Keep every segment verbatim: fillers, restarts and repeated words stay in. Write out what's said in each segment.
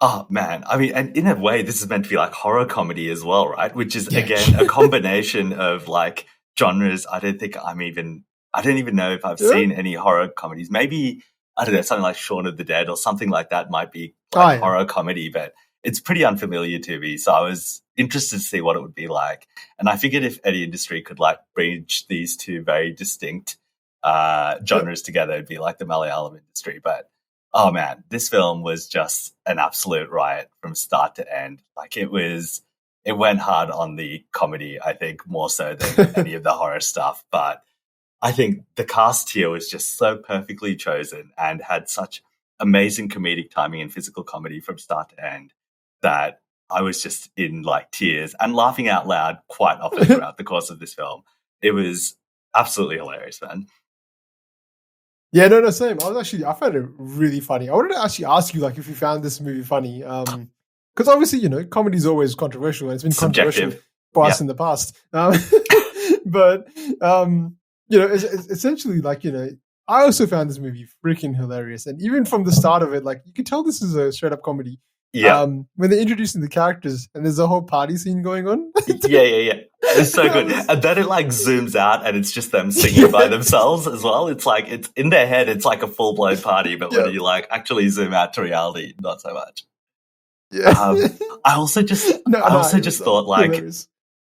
Oh man, I mean, and in a way, this is meant to be like horror comedy as well, right? Which is Yeah. again a combination of like genres. I don't think I'm even. I don't even know if I've Yeah. seen any horror comedies. Maybe I don't know, something like Shaun of the Dead or something like that might be Oh, like yeah. horror comedy, but it's pretty unfamiliar to me. So I was interested to see what it would be like, and I figured if any industry could like bridge these two very distinct uh, genres together, it'd be like the Malayalam industry, but. Oh man, this film was just an absolute riot from start to end. Like it was, it went hard on the comedy, I think, more so than any of the horror stuff. But I think the cast here was just so perfectly chosen and had such amazing comedic timing and physical comedy from start to end that I was just in like tears and laughing out loud quite often throughout the course of this film. It was absolutely hilarious, man. Yeah, no, no, same. I was actually, I found it really funny. I wanted to actually ask you, like, if you found this movie funny. Um, because obviously, you know, comedy is always controversial, and it's been Subjective. controversial for us Yeah. in the past. Um, but, um, you know, it's, it's essentially like, you know, I also found this movie freaking hilarious. And even from the start of it, like, you could tell this is a straight up comedy. Yeah. Um, when they're introducing the characters and there's a whole party scene going on. yeah, yeah, yeah. It's so good. And then it like zooms out and it's just them singing by themselves as well. It's like, it's in their head, it's like a full blown party, but Yeah. when you like actually zoom out to reality, not so much. Yeah. Um, I also just, No, I no, also it just was, thought uh, like hilarious.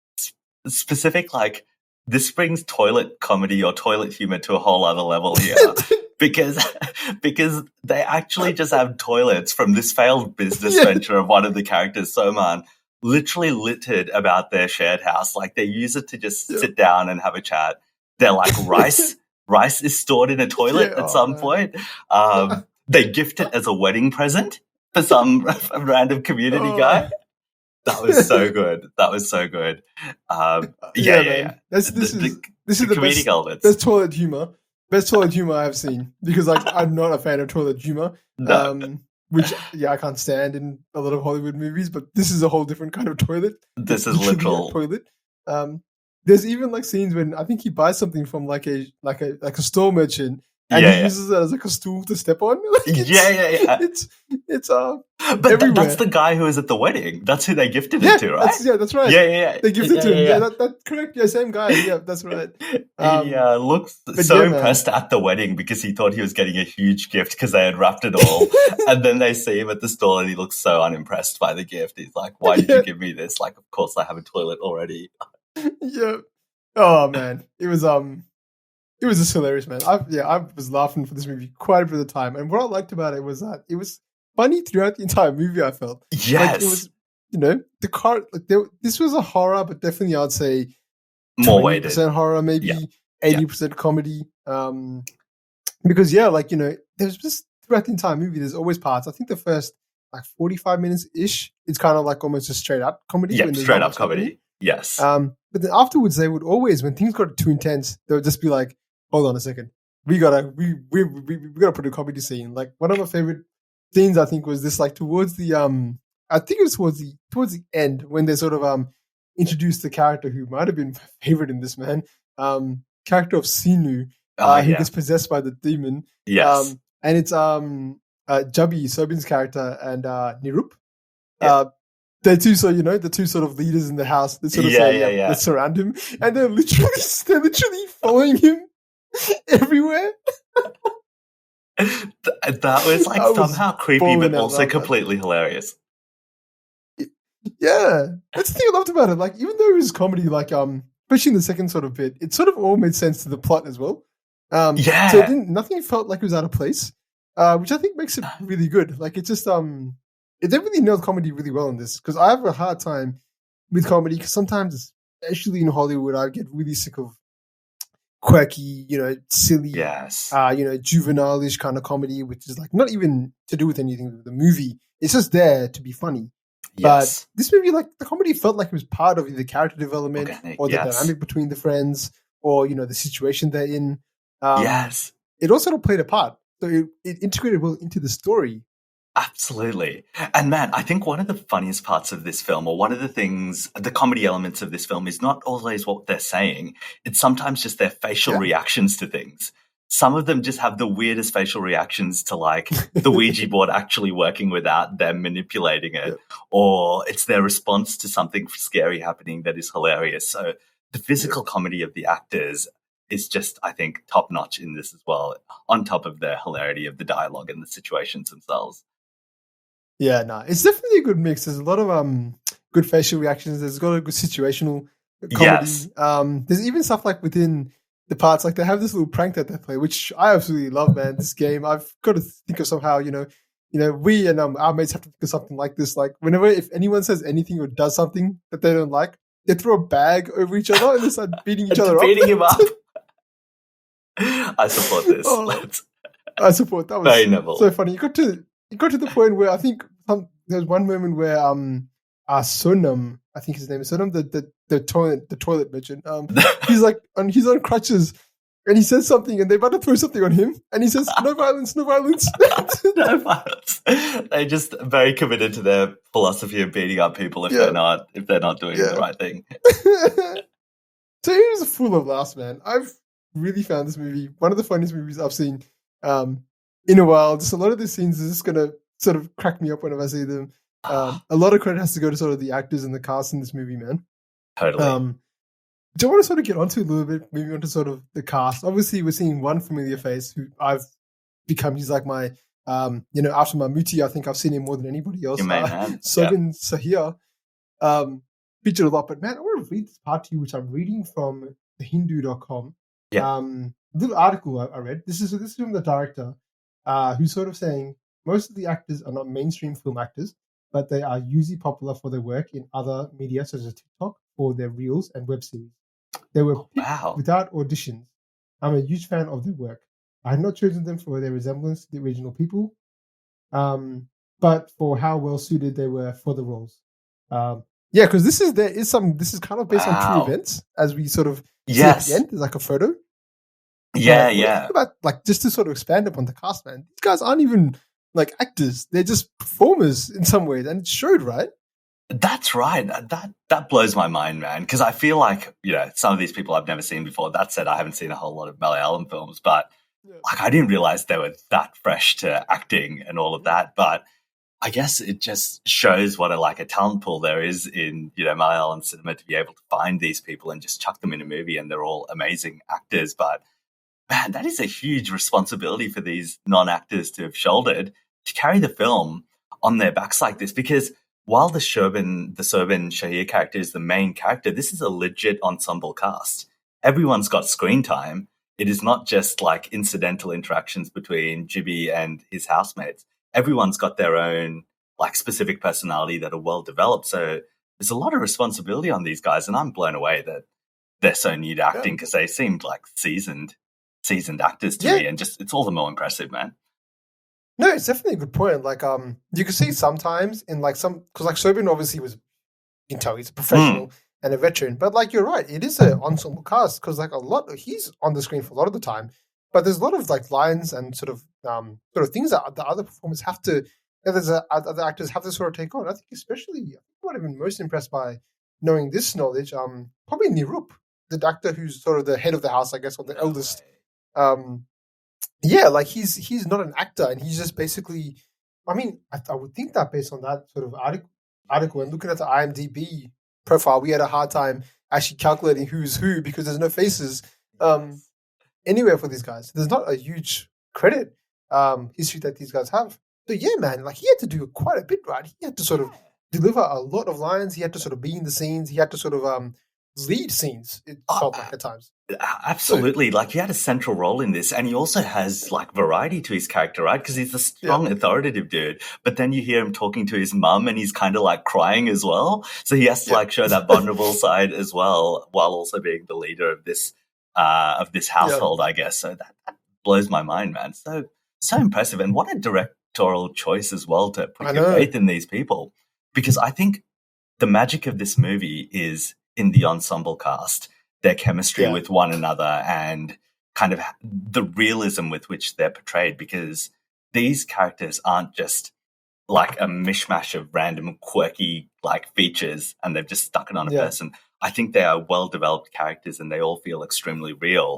specific, like this brings toilet comedy or toilet humor to a whole other level here. Because because they actually just have toilets from this failed business Yeah. venture of one of the characters, Soman, literally littered about their shared house. Like they use it to just Yeah. sit down and have a chat. They're like rice. Rice is stored in a toilet Yeah, at oh, some man. point. Um, they gift it as a wedding present for some random community Oh. guy. That was so good. That was so good. Um, yeah, yeah, yeah. man. That's, this The- is the- this the is the comedic best, elements. best toilet humor. Best toilet humor I've seen, because like I'm not a fan of toilet humor, No. um, which yeah I can't stand in a lot of Hollywood movies. But this is a whole different kind of toilet. This It's is literally literal. a toilet. Um, there's even like scenes when I think he buys something from like a like a like a store merchant, and Yeah, he yeah. uses it as like a stool to step on. Like, it's, Yeah, yeah, yeah. It's it's uh But th- everywhere. that's the guy who was at the wedding. That's who they gifted yeah it to, right? that's, yeah that's right. Yeah, yeah, yeah. They gifted yeah, to him. yeah, Yeah, yeah. that, that's correct. Yeah, same guy. Yeah, that's right. Um, he uh, looks but so yeah, man. impressed at the wedding because he thought he was getting a huge gift because they had wrapped it all. And then they see him at the store and he looks so unimpressed by the gift. He's like, why did Yeah. you give me this? Like, of course I have a toilet already. Yeah. Oh man, it was um, it was just hilarious, man. I yeah, I was laughing for this movie quite a bit of the time, and what I liked about it was that it was funny throughout the entire movie. I felt Yes. like it was, you know, the car. Like there, this was a horror, but definitely I'd say More twenty weighted. percent horror, maybe Yeah. eighty percent comedy. Um, because yeah, like you know, there's just throughout the entire movie, there's always parts. I think the first like forty-five minutes ish, it's kind of like almost a straight up comedy. Yeah, when there's straight not up much happening. comedy. Yes. Um, but then afterwards, they would always, when things got too intense, they would just be like, "Hold on a second, we gotta, we we we, we gotta put a comedy scene." Like one of my favorite scenes, I think, was this like towards the um, I think it was towards the towards the end when they sort of um introduced the character who might have been my favorite in this, man, um, character of Sinu, oh, uh, who yeah. gets possessed by the demon. Yes. Um, and it's um uh Jubby Sobin's character and uh Nirup. Yeah. Uh, they're two, so you know, the two sort of leaders in the house. They sort of Yeah, say, yeah, yeah, yeah. let's surround him, and they're literally, they're literally following him everywhere. Th- that was like I was somehow creepy, balling but out also loud, man. completely hilarious. Yeah, that's the thing I loved about it. Like, even though it was comedy, like um, especially in the second sort of bit, it sort of all made sense to the plot as well. Um, Yeah. So it didn't, nothing felt like it was out of place, uh, which I think makes it really good. Like, it just um, it definitely nailed comedy really well in this, because I have a hard time with comedy because sometimes, especially in Hollywood, I get really sick of quirky, you know, silly, Yes. uh, you know, juvenile-ish kind of comedy, which is like not even to do with anything with the movie. It's just there to be funny. yes. But this movie, like the comedy felt like it was part of the character development Organic, or the yes. dynamic between the friends or, you know, the situation they're in. Um, yes. It also played a part. So it, it integrated well into the story. Absolutely. And man, I think one of the funniest parts of this film, or one of the things, the comedy elements of this film, is not always what they're saying. It's sometimes just their facial Yeah. reactions to things. some of them just have the weirdest facial reactions to like the Ouija board actually working without them manipulating it, Yep. or it's their response to something scary happening that is hilarious. So the physical Yep. comedy of the actors is just, I think, top notch in this as well, on top of the hilarity of the dialogue and the situations themselves. Yeah, no, it's definitely a good mix. There's a lot of um good facial reactions. There's got a good situational comedy. Yes. Um, there's even stuff like within the parts, like they have this little prank that they play, which I absolutely love, man. This game, I've got to think of somehow, you know, you know, we and um, our mates have to think of something like this. Like whenever, if anyone says anything or does something that they don't like, they throw a bag over each other and they start beating each And other beating up. him up. I support this. Oh. Let's, I support that. Was very novel. so funny. You got to you got to the point where I think some, there's one moment where um uh Sonam, I think his name is Sonam, the the, the toilet the toilet merchant. Um, he's like on he's on crutches. And he says something, and they're about to throw something on him, and he says, "No violence, no violence." No violence. They're just very committed to their philosophy of beating up people if Yeah. they're not if they're not doing Yeah. the right thing. So it was full of laughs, man. I've really found this movie one of the funniest movies I've seen um, in a while. Just a lot of these scenes is just gonna sort of crack me up whenever I see them. Um, a lot of credit has to go to sort of the actors and the cast in this movie, man. Totally. Um, do you want to sort of get onto a little bit, moving on to sort of the cast? Obviously, we're seeing one familiar face who I've become. He's like my, um, you know, after Mammootty, I think I've seen him more than anybody else. Your main Uh, man. Yeah. Sobin Sahir, um, featured a lot. But man, I want to read this part to you, which I'm reading from the Hindu dot com. Yeah. Um, a little article I, I read. This is this is from the director, uh, who's sort of saying most of the actors are not mainstream film actors, but they are usually popular for their work in other media such as TikTok or their reels and web series. They were picked Wow. without auditions. I'm a huge fan of their work. I had not chosen them for their resemblance to the original people, um, but for how well suited they were for the roles. Um, yeah, because this is there is some. This is kind of based on Wow. true events, as we sort of Yes. see at the end. There's like a photo. Yeah, But what do you yeah. think about like just to sort of expand upon the cast, man. These guys aren't even like actors; they're just performers in some ways, and it showed, right? That's right. That that blows my mind, man. Because I feel like, you know, some of these people I've never seen before. That said, I haven't seen a whole lot of Malayalam films, but Yeah. like I didn't realize they were that fresh to acting and all of that. But I guess it just shows what a like a talent pool there is in, you know, Malayalam cinema to be able to find these people and just chuck them in a movie, and they're all amazing actors. But man, that is a huge responsibility for these non-actors to have shouldered to carry the film on their backs like this, because while the Shobin, the Sobin Shahir character is the main character, this is a legit ensemble cast. Everyone's got screen time. It is not just like incidental interactions between Jibby and his housemates. Everyone's got their own like specific personality that are well developed. So there's a lot of responsibility on these guys, and I'm blown away that they're so new to acting because they seemed like seasoned, seasoned actors to Yeah. me, and just it's all the more impressive, man. No, it's definitely a good point. Like, um, you can see sometimes in like some because like Sobin obviously was, you can tell he's a professional and a veteran, but like you're right, it is an ensemble cast because like a lot he's on the screen for a lot of the time, but there's a lot of like lines and sort of um sort of things that the other performers have to, that there's a, other actors have to sort of take on. I think especially I think what I've been most impressed by knowing this knowledge, um, probably Nirup, the actor who's sort of the head of the house, I guess, or the eldest. Um, yeah, like he's he's not an actor, and he's just basically. I mean, I, I would think that based on that sort of article, article and looking at the IMDb profile, we had a hard time actually calculating who's who because there's no faces um, anywhere for these guys. There's not a huge credit um, history that these guys have. So yeah, man, like he had to do quite a bit, right? He had to sort of deliver a lot of lines. He had to sort of be in the scenes. He had to sort of um, lead scenes. It Oh, felt like at times. Absolutely. Like he had a central role in this, and he also has like variety to his character, right? Because he's a strong, authoritative dude. But then you hear him talking to his mum and he's kind of like crying as well. So he has to Yeah. like show that vulnerable side as well, while also being the leader of this uh of this household, I guess. So that, that blows my mind, man. So so impressive. And what a directorial choice as well to I put your know. faith in these people. Because I think the magic of this movie is in the ensemble cast, their chemistry Yeah. with one another, and kind of the realism with which they're portrayed, because these characters aren't just like a mishmash of random quirky like features and they've just stuck it on a Yeah. person. I think they are well developed characters and they all feel extremely real.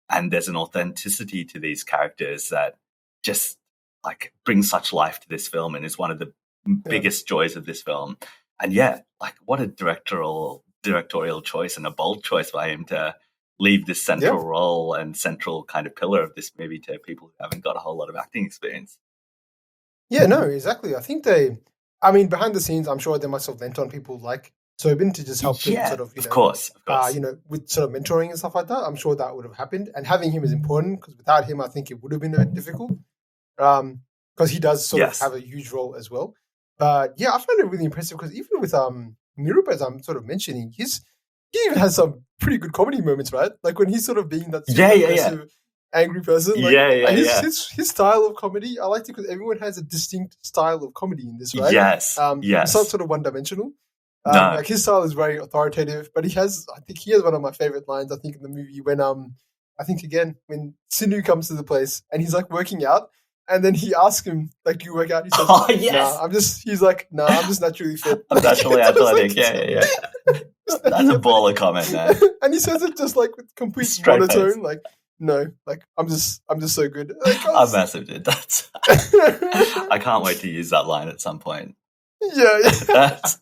and there's an authenticity to these characters that just like brings such life to this film and is one of the Yeah. biggest joys of this film. And yeah, like what a directorial directorial choice and a bold choice by him to leave this central Yeah. role and central kind of pillar of this movie to people who haven't got a whole lot of acting experience. Yeah, no, exactly. I think they, I mean, behind the scenes, I'm sure they must have lent on people like Sobin to just help them Yeah, sort of, you of know, course, of uh, course. you know, with sort of mentoring and stuff like that. I'm sure that would have happened. And having him is important because without him, I think it would have been a bit difficult. Um, because he does sort Yes. of have a huge role as well. But yeah, I find it really impressive because even with um Nirupa, as I'm sort of mentioning, he's he even has some pretty good comedy moments, right? Like when he's sort of being that super Yeah, yeah, yeah. aggressive, angry person. Like, Yeah, yeah, and his, yeah. his his style of comedy, I liked it because everyone has a distinct style of comedy in this, right? Yes, Um, yes. It's not sort of one dimensional. Um, No. Like his style is very authoritative, but he has, I think he has one of my favorite lines. I think in the movie when um, I think again when Sinu comes to the place and he's like working out, and then he asks him like, "Do you work out?" He says, Oh, yes. "Nah, I'm just." He's like, "Nah, I'm just naturally fit." I'm naturally I was athletic. like- Yeah, yeah, yeah. That's a baller comment, man. and he says it just like with complete Straight monotone, face. like, "No, like I'm just, I'm just so good." Like, I I'm was- massive, dude. That's. I can't wait to use that line at some point. yeah, yeah. That's,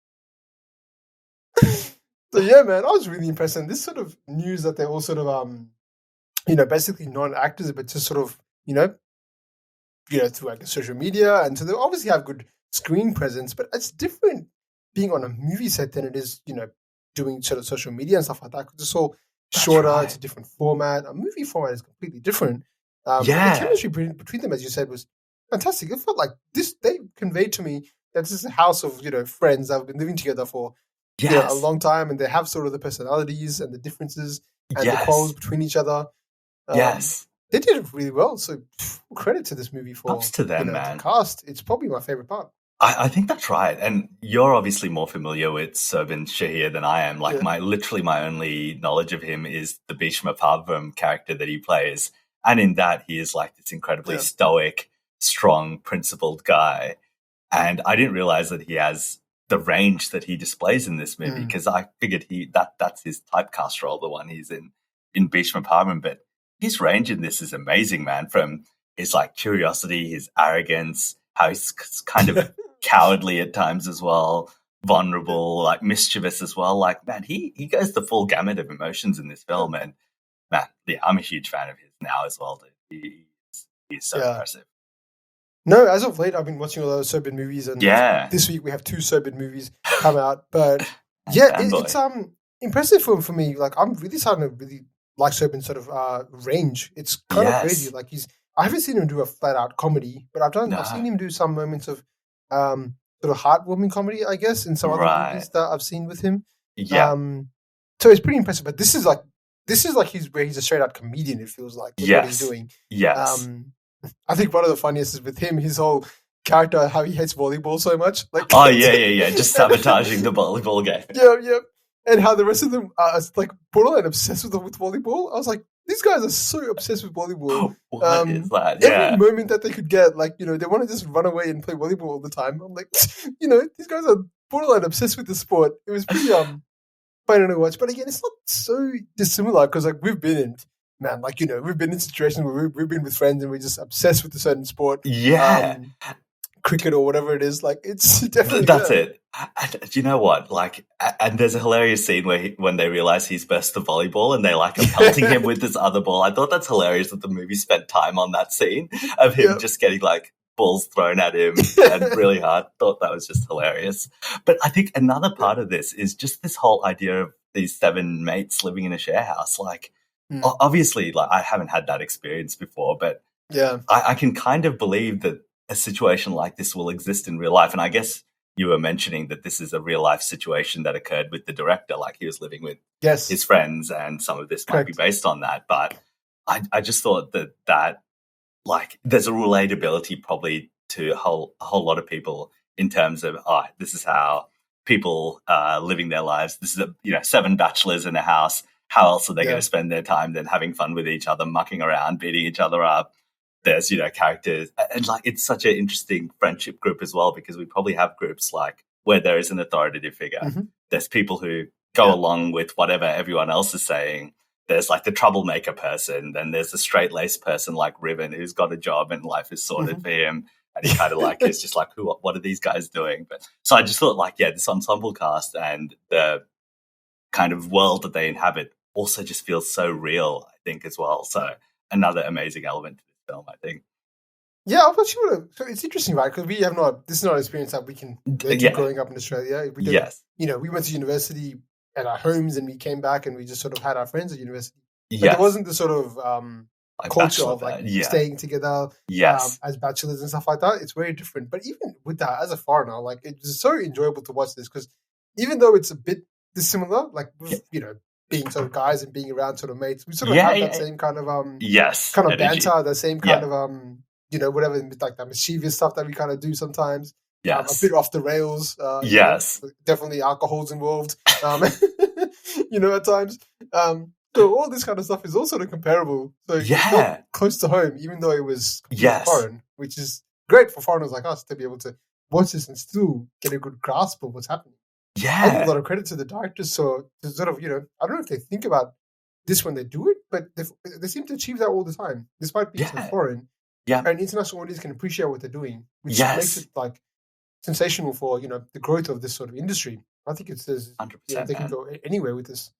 So yeah, man, I was really impressed. And this sort of news that they're all sort of um, you know, basically non-actors, but just sort of, you know, you know, through like social media, and so they obviously have good screen presence, but it's different being on a movie set than it is, you know, doing sort of social media and stuff like that. Because it's all That's shorter, right. it's a different format. A movie format is completely different. Um, Yeah. The chemistry between between them, as you said, was fantastic. It felt like this. They conveyed to me that this is a house of, you know, friends that have been living together for you know, yes. a long time, and they have sort of the personalities and the differences and yes. the quarrels between each other. Um, yes. They did it really well. So pff, credit to this movie for Props to them, you know, man. the cast. It's probably my favorite part. I, I think that's right. And you're obviously more familiar with Sobin Shahir than I am. Like Yeah. my literally my only knowledge of him is the Bhishma Parvam character that he plays. And in that he is like this incredibly Yeah. stoic, strong, principled guy. And I didn't realize that he has the range that he displays in this movie Mm. because I figured he that that's his typecast role, the one he's in in Bhishma Parvam. But his range in this is amazing, man. From his like curiosity, his arrogance, how he's kind of cowardly at times as well, vulnerable, like mischievous as well. Like, man, he he goes the full gamut of emotions in this film, and man, yeah, I'm a huge fan of his now as well. Dude. He, he's, he's so Yeah. impressive. No, as of late, I've been watching a lot of Sobin movies, and Yeah, this week we have two Sobin movies come out. But yeah, it, Fanboy. it's um impressive for for me. Like I'm really starting to really like Sobin's sort of uh range. It's kind Yes. of crazy. Like he's I haven't seen him do a flat out comedy, but I've done No. I've seen him do some moments of um sort of heartwarming comedy, I guess, in some other Right. movies that I've seen with him. yeah, Um, so it's pretty impressive. But this is like this is like he's where he's a straight out comedian. It feels like with what he's Yes. doing. yes. Um, I think one of the funniest is with him. His whole character, how he hates volleyball so much. Like Oh yeah, yeah, yeah. Just sabotaging the volleyball game. yeah, yeah. And how the rest of them are like borderline obsessed with with volleyball. I was like, these guys are so obsessed with volleyball. What Um, is that? Every Yeah, moment that they could get, like, you know, they want to just run away and play volleyball all the time. I'm like, you know, these guys are borderline obsessed with the sport. It was pretty um fun to watch. But again, it's not so dissimilar because like we've been in man, like, you know, we've been in situations where we've, we've been with friends and we're just obsessed with a certain sport. yeah. Um, cricket or whatever it is. Like it's definitely That's there. it. And do you know what? Like, a- and there's a hilarious scene where he, when they realize he's best the volleyball and they like are pelting him with this other ball. I thought that's hilarious that the movie spent time on that scene of him Yeah. just getting like balls thrown at him and really hard. Thought that was just hilarious. But I think another part of this is just this whole idea of these seven mates living in a share house. Like, Mm. o- obviously, like I haven't had that experience before, but Yeah. I, I can kind of believe that a situation like this will exist in real life. And I guess you were mentioning that this is a real life situation that occurred with the director, like he was living with Yes. his friends, and some of this might be Correct. based on that. But I, I just thought that that like there's a relatability probably to a whole a whole lot of people in terms of oh, this is how people are living their lives. This is a you know seven bachelors in a house. How else are they Yeah. going to spend their time than having fun with each other, mucking around, beating each other up? There's, you know, characters. And like, it's such an interesting friendship group as well, because we probably have groups like where there is an authoritative figure. Mhm. There's people who go Yeah. along with whatever everyone else is saying. there's like the troublemaker person, then there's the straight laced person like Riven who's got a job and life is sorted mm-hmm. for him. And he kind of like is just like, who? What are these guys doing? But so I just thought like, yeah, this ensemble cast and the kind of world that they inhabit also just feels so real, I think, as well. So another amazing element to this film, I think. Yeah, I thought you would have. So it's interesting, right? Because we have not. This is not an experience that we can relate Yeah. to growing up in Australia. We did, Yes. You know, we went to university at our homes, and we came back, and we just sort of had our friends at university. But Yes. there wasn't the sort of um, Like culture bachelor of like bed, yeah. staying together Yes. um, as bachelors and stuff like that. It's very different. But even with that, as a foreigner, like it's so enjoyable to watch this because even though it's a bit dissimilar, like with, Yeah. you know, being sort of guys and being around sort of mates, we sort of Yeah, have yeah, that same kind of um, Yes. kind of energy. banter, the same kind Yeah. of um, you know, whatever like that mischievous stuff that we kind of do sometimes. Um, a Yes. bit off the rails. Uh, you Yes. know, definitely alcohol's involved. Um, you know, at times. Um, so all this kind of stuff is all sort of comparable. So it's Yeah. not close to home, even though it was Yes. foreign, which is great for foreigners like us to be able to watch this and still get a good grasp of what's happening. I give Yeah. a lot of credit to the directors. So to sort of, you know, I don't know if they think about this when they do it, but they they seem to achieve that all the time, despite being so Yeah. foreign. Yeah. An international audience can appreciate what they're doing, which Yes. makes it like sensational for, you know, the growth of this sort of industry. I think it's there's, one hundred you know, percent, they can man. go a- anywhere with this.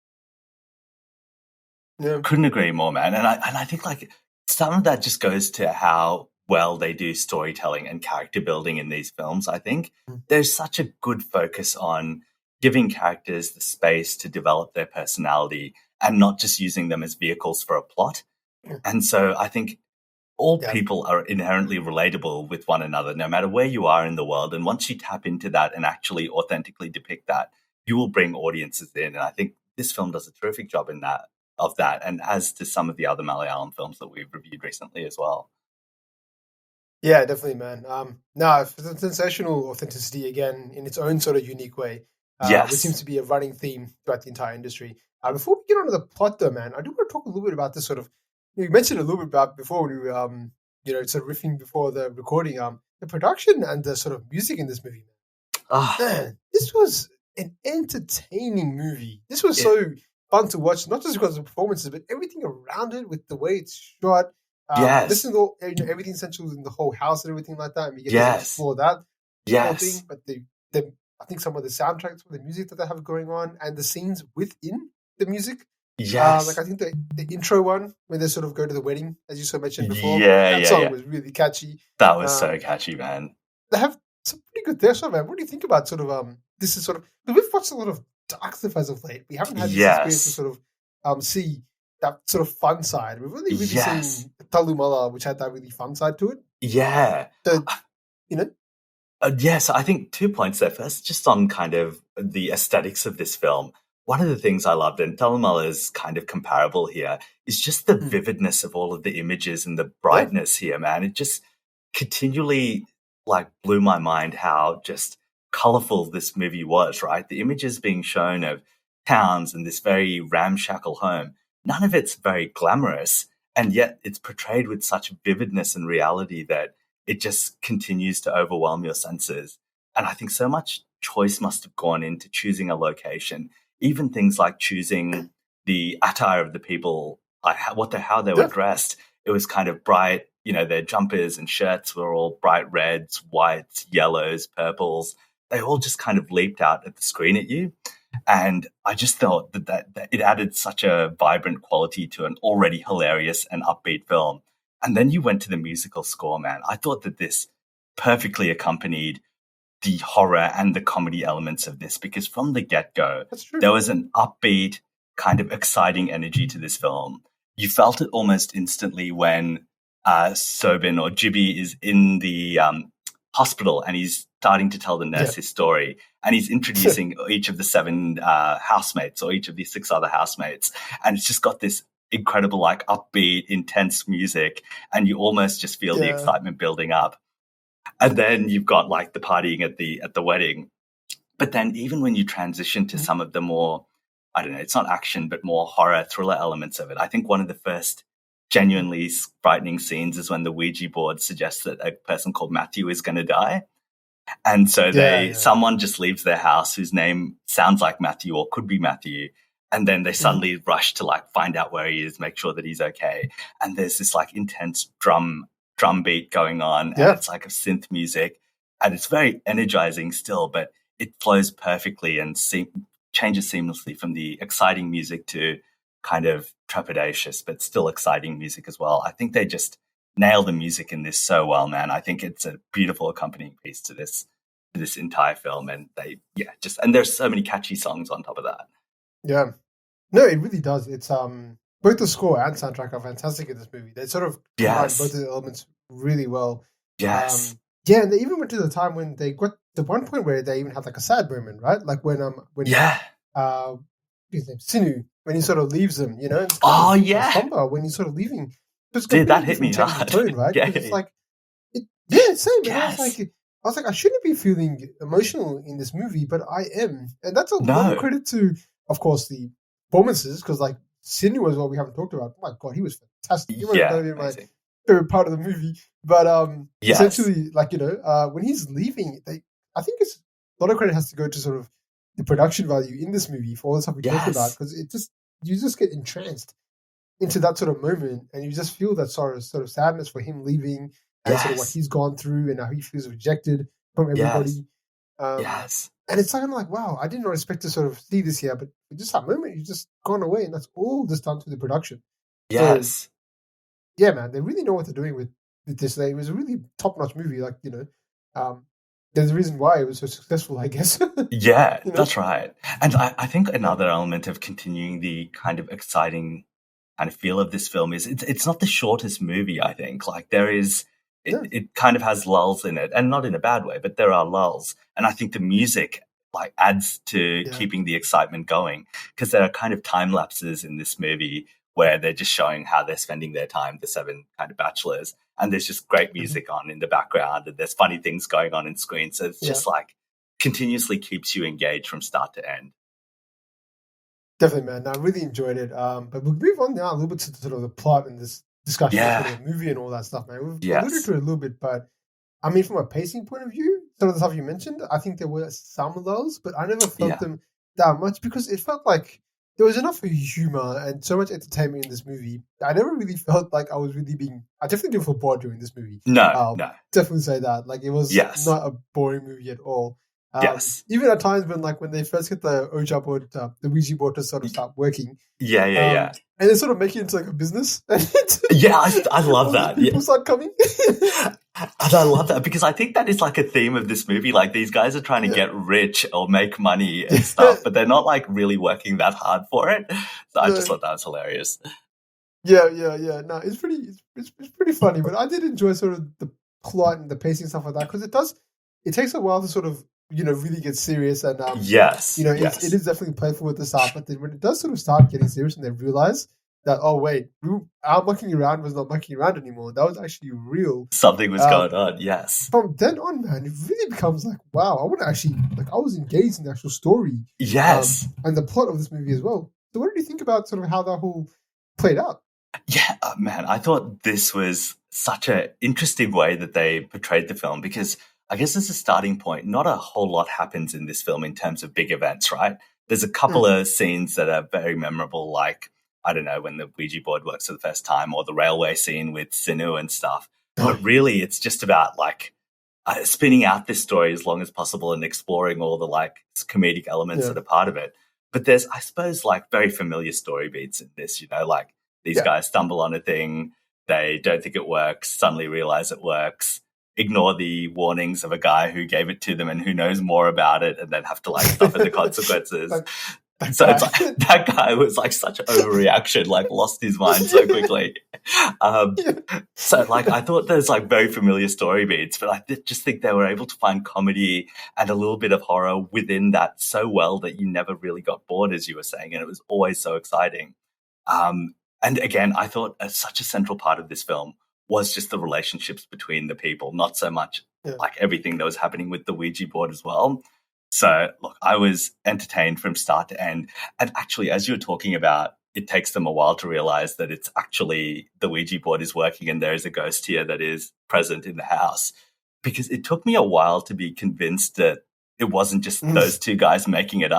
Yeah. Couldn't agree more, man. And I and I think like some of that just goes to how well they do storytelling and character building in these films. I think Mm. there's such a good focus on giving characters the space to develop their personality and not just using them as vehicles for a plot. Mm. And so I think all Yeah. people are inherently relatable with one another, no matter where you are in the world. And once you tap into that and actually authentically depict that, you will bring audiences in. And I think this film does a terrific job in that of that, and as to some of the other Malayalam films that we've reviewed recently as well. Yeah, definitely, man. Um, no, it's a sensational authenticity again in its own sort of unique way, uh, Yes. which seems to be a running theme throughout the entire industry. Uh, before we get onto the plot, though, man, I do want to talk a little bit about this sort of. You mentioned a little bit about before when we were, um, you know, sort of riffing before the recording, um, the production and the sort of music in this movie. Ah, Man, this was an entertaining movie. This was It- so fun to watch, not just because of the performances, but everything around it with the way it's shot. Um, Yes. Listen to all, you know, everything essential in the whole house and everything like that. And we get to Yes. explore that whole yes. thing. But the, the, I think some of the soundtracks, the music that they have going on, and the scenes within the music. Yes. Uh, like I think the, the intro one, when they sort of go to the wedding, as you sort of mentioned before. Yeah, that yeah, song yeah. was really catchy. That was um, so catchy, man. They have some pretty good there, so man. What do you think about sort of um? This is sort of because we've watched a lot of dark stuff as of late. We haven't had this experience to Yes. sort of um see that sort of fun side. We've only really Yes. seen Talumala, which had that really fun side to it. Yeah. So, you know, Uh, yes, I think two points there. First, just on kind of the aesthetics of this film. One of the things I loved, and Talumala is kind of comparable here, is just the Mm. vividness of all of the images and the brightness here, man. It just continually like blew my mind how just colorful this movie was, right? The images being shown of towns and this very ramshackle home, none of it's very glamorous, and yet it's portrayed with such vividness and reality that it just continues to overwhelm your senses. And I think so much choice must have gone into choosing a location, even things like choosing the attire of the people, like how, what the, how they were Yeah. dressed. It was kind of bright, you know, their jumpers and shirts were all bright reds, whites, yellows, purples. They all just kind of leaped out at the screen at you. And I just thought that, that, that it added such a vibrant quality to an already hilarious and upbeat film. And then you went to the musical score, man. I thought that this perfectly accompanied the horror and the comedy elements of this, because from the get-go, that's true. there was an upbeat, kind of exciting energy to this film. You felt it almost instantly when uh, Sobin or Jibby is in the um, hospital and he's starting to tell the nurse Yeah. his story, and he's introducing each of the seven uh, housemates or each of the six other housemates, and it's just got this incredible, like, upbeat, intense music, and you almost just feel the Yeah. excitement building up. And then you've got like the partying at the at the wedding. But then even when you transition to Mhm. some of the more, I don't know, it's not action, but more horror thriller elements of it. I think one of the first genuinely frightening scenes is when the Ouija board suggests that a person called Matthew is going to die. And so they, Yeah, yeah. someone just leaves their house whose name sounds like Matthew or could be Matthew. and then they suddenly rush to like find out where he is, make sure that he's okay. And there's this like intense drum drum beat going on, Yeah. and it's like a synth music, and it's very energizing still, but it flows perfectly and se- changes seamlessly from the exciting music to kind of trepidatious but still exciting music as well. I think they just nail the music in this so well, man. I think it's a beautiful accompanying piece to this to this entire film, and they yeah just and there's so many catchy songs on top of that. Yeah. No, it really does. It's um both the score and soundtrack are fantastic in this movie. They sort of combine Yes. both of the elements really well. Yes. Um, yeah, and they even went to the time when they got the one point where they even had like a sad moment, right? Like when um when Yeah. uh what's his name Sinu, when he sort of leaves them, you know. It's Oh, kind of yeah. somber when he's sort of leaving. Just Dude, that completely hit me different change hard. of tone, right? Yeah. 'Cause it's like it, yeah, same. And I was Yes. like, I was like, I shouldn't be feeling emotional in this movie, but I am, and that's a lot No. of credit to, of course, the performances, because like Sinu as well, we haven't talked about. Oh my god, he was fantastic. He might Yeah. have been my Amazing. favorite part of the movie. But um, Yes. essentially, like you know, uh, when he's leaving, they, I think it's a lot of credit has to go to sort of the production value in this movie for all the stuff we talked about, Yes. because it just you just get entranced into that sort of moment, and you just feel that sort of sort of sadness for him leaving, and sort of what Yes. he's gone through, and how he feels rejected from Yes. everybody. Um, Yes. and it's kind of like, wow, I did not expect to sort of see this here, but just that moment, you've just gone away, and that's all just done through the production. Yes. Yeah, man, they really know what they're doing with, with this. Like, it was a really top-notch movie. Like, you know, um, there's a reason why it was so successful, I guess. Yeah, You know? that's right. And I, I think another element of continuing the kind of exciting kind of feel of this film is it's it's not the shortest movie, I think. Like there is it, Yeah. it kind of has lulls in it, and not in a bad way, but there are lulls. And I think the music like adds to Yeah. keeping the excitement going, because there are kind of time lapses in this movie where they're just showing how they're spending their time, the seven kind of bachelors, and there's just great music on in the background, and there's funny things going on in screen. So it's Yeah. just like continuously keeps you engaged from start to end. Definitely, man. I really enjoyed it. Um, but we'll move on now a little bit to sort of the plot and this discussion of Yeah. sort of the movie and all that stuff, man. We've Yes. alluded to it a little bit, but I mean, from a pacing point of view, some of the stuff you mentioned, I think there were some of those, but I never felt Yeah. them that much because it felt like there was enough humor and so much entertainment in this movie. I never really felt like I was really being. I definitely didn't feel bored during this movie. No, I'll no. definitely say that. Like, it was Yes. not a boring movie at all. Um, Yes. Even at times when, like, when they first get the Ouija board, uh, the Ouija board to sort of start working, Yeah, yeah, um, yeah. and they sort of make it into like a business. Yeah, I, I All love these that. People Yeah. start coming. And I love that because I think that is like a theme of this movie. Like these guys are trying to Yeah. get rich or make money and stuff, but they're not like really working that hard for it. So I just No. thought that was hilarious. Yeah, yeah, yeah. No, it's pretty, it's, it's, it's pretty funny. But I did enjoy sort of the plot and the pacing and stuff like that because it does. It takes a while to sort of you know really get serious and um, Yes. you know yes. it's, it is definitely playful at the start, but then when it does sort of start getting serious and they realize that oh wait, we, our mucking around was not mucking around anymore. That was actually real. Something was um, going on. Yes. From then on, man, it really becomes like wow. I want to actually like I was engaged in the actual story Yes. and the plot of this movie as well. So what did you think about sort of how that whole played out? Yeah, uh, man, I thought this was such an interesting way that they portrayed the film because I guess as a starting point, not a whole lot happens in this film in terms of big events, right? There's a couple Mm. of scenes that are very memorable, like, I don't know, when the Ouija board works for the first time or the railway scene with Sinu and stuff. But really, it's just about like uh, spinning out this story as long as possible and exploring all the like comedic elements Yeah. that are part of it. But there's, I suppose, like very familiar story beats in this, you know, like these Yeah. guys stumble on a thing, they don't think it works, suddenly realize it works, ignore the warnings of a guy who gave it to them and who knows more about it, and then have to like suffer the consequences. That- that So it's guy. like that guy was like such an overreaction, like lost his mind so quickly. Um, Yeah. so like I thought there's like very familiar story beats, but I th- just think they were able to find comedy and a little bit of horror within that so well that you never really got bored, as you were saying, and it was always so exciting. Um, and again, I thought uh, such a central part of this film was just the relationships between the people, not so much Yeah. like everything that was happening with the Ouija board as well. So look, I was entertained from start to end. And actually, as you were talking about, it takes them a while to realize that it's actually the Ouija board is working and there is a ghost here that is present in the house. Because it took me a while to be convinced that it wasn't just Mm. those two guys making it up.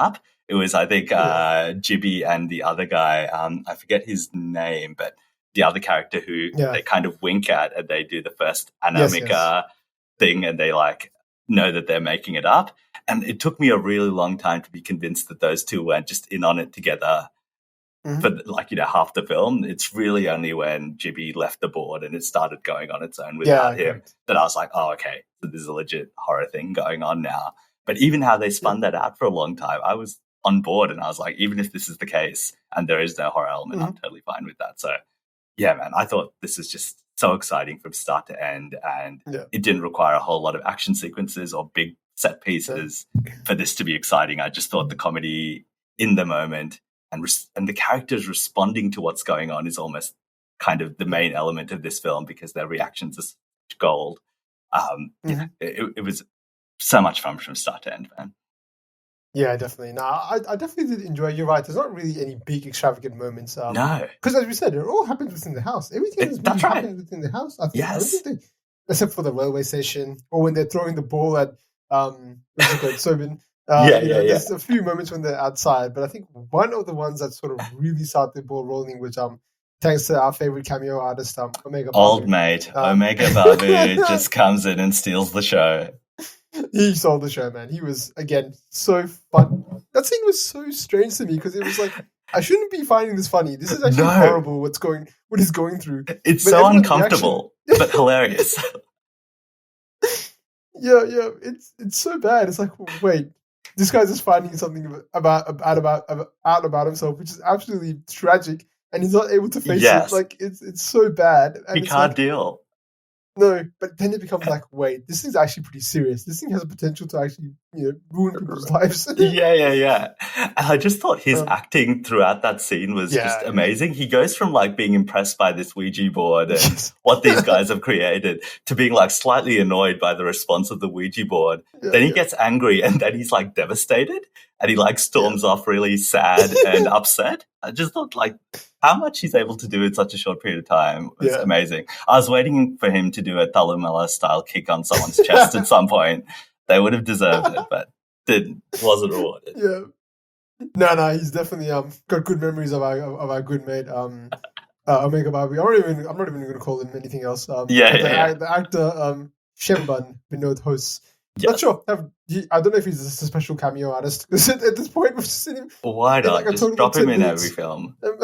It was, I think, uh, Jibby and the other guy. Um, I forget his name, but the other character who Yeah. they kind of wink at, and they do the first Yes, Anamika yes. thing, and they like know that they're making it up. And it took me a really long time to be convinced that those two weren't just in on it together Mhm. for like, you know, half the film. It's really only when Jibby left the board and it started going on its own without Yeah, him correct. that I was like, oh, okay, so there's a legit horror thing going on now. But even how they spun that out for a long time, I was on board, and I was like, even if this is the case and there is no horror element, I'm totally fine with that. So yeah, man, I thought this is just so exciting from start to end, and Yeah. it didn't require a whole lot of action sequences or big set pieces for this to be exciting. I just thought the comedy in the moment and res- and the characters responding to what's going on is almost kind of the main element of this film, because their reactions are such gold. Um, yeah, it, it was so much fun from start to end, man. Yeah, definitely. No, I, I definitely did enjoy. You're right. There's not really any big extravagant moments. Um, No, because as we said, it all happens within the house. Everything in It- this that's movie right. happens within the house. I think. I don't Yes. think they, except for the railway station or when they're throwing the ball at um, what's it called, Sobin. Uh, Yeah, you know, yeah, there's a few moments when they're outside, but I think one of the ones that sort of really started the ball rolling was um, thanks to our favorite cameo artist, um, Omega old Babu. mate Um, Omega Babu just comes in and steals the show. He sold the show, man. He was, again, so fun. That scene was so strange to me because it was like, I shouldn't be finding this funny. This is actually No. horrible what's going, what he's going through. It's But so everyone's uncomfortable, but hilarious. Yeah, yeah, it's it's so bad. It's like, wait, this guy's just finding something about about about about out about himself, which is absolutely tragic, and he's not able to face Yes. it. Like it's it's so bad. And He it's can't like, deal. no, but then it becomes like, wait, this thing's actually pretty serious. This thing has a potential to actually, you know, ruin people's lives. Yeah, yeah, yeah. And I just thought his Um, acting throughout that scene was Yeah, just yeah. amazing. He goes from like being impressed by this Ouija board and Yes. what these guys have created to being like slightly annoyed by the response of the Ouija board. Yeah, Then he yeah. gets angry, and then he's like devastated, and he like storms off really sad and upset. I just thought like how much he's able to do in such a short period of time was Yeah. amazing. I was waiting for him to do a Talumela style kick on someone's chest at some point. They would have deserved it, but didn't. Wasn't rewarded. Yeah. No, no, he's definitely um got good memories of our of our good mate um uh, Omega Babu. I'm not even I'm not even going to call him anything else. Um, Yeah, the, yeah, yeah. the actor um Shemban Vinod Hos. Yes. Not sure. Have, he, I don't know if he's just a special cameo artist because at, at this point we've seen him Why in not? like a Just total drop of him ten in minutes. every film. Um,